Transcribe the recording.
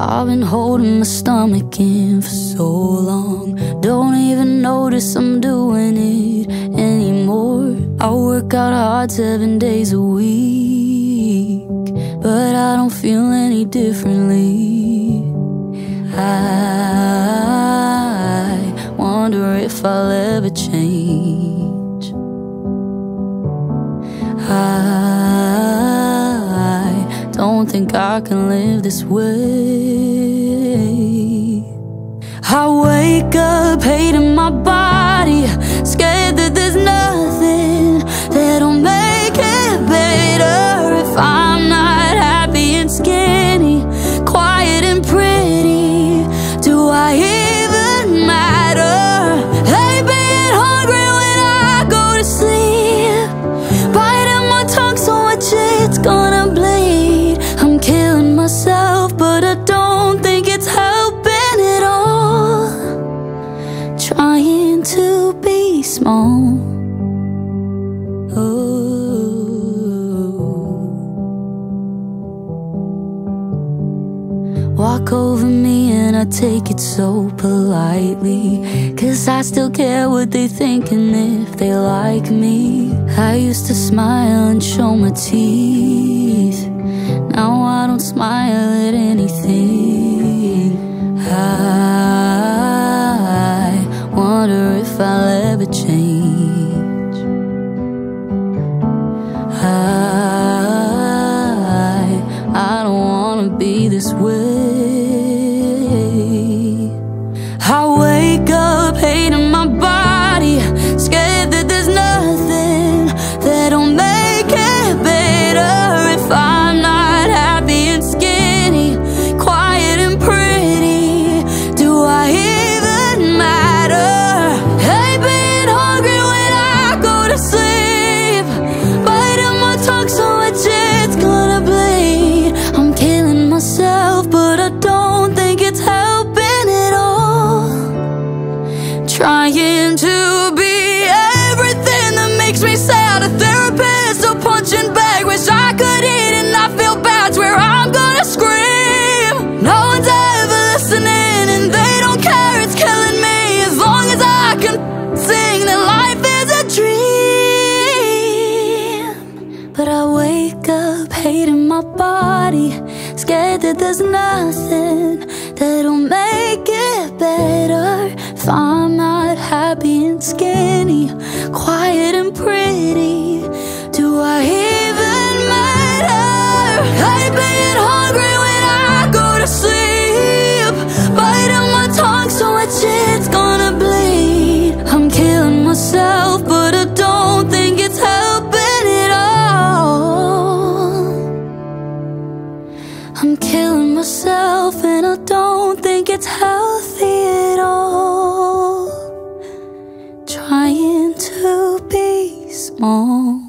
I've been holding my stomach in for so long. Don't even notice I'm doing it anymore. I work out hard 7 days a week, but I don't feel any differently. I wonder if I'll ever change. I don't think I can live this way. I wake up hating my body, scared that there's nothing that'll make it better. If I'm not happy and skinny, quiet and pretty, do I even matter? Hate being hungry when I go to sleep, biting my tongue so much it's gonna bleed. I'm killing myself, but I don't think it's helping at all. Trying to be small. Walk over me and I take it so politely, 'cause I still care what they think and if they like me. I used to smile and show my teeth, now I don't smile at anything. I wonder if I'll ever change. I don't wanna be this way. I wake up hating my body, scared that there's nothing that'll make it better. If I'm not happy and skinny, quiet and pretty, do I even matter? Hate being hungry when I go to sleep, biting my tongue so much it's gonna bleed. I'm killing myself, but I don't think it's helping at all. Trying to be everything that makes me sad, a therapist, a punching bag. Wish I could eat and not feel bad, swear I'm gonna scream. No one's ever listening and they don't care, it's killing me. As long as I can sing that life is a dream. But I wake up hating my body, scared that there's nothing that'll make it better. If I'm not happy and skinny, quiet and pretty, do I even matter? Hate being hungry when I go to sleep, biting my tongue so much it's gonna bleed. I'm killing myself, but I don't think it's helping at all. I'm killing myself and I don't think it's healthy at all. Trying to be small.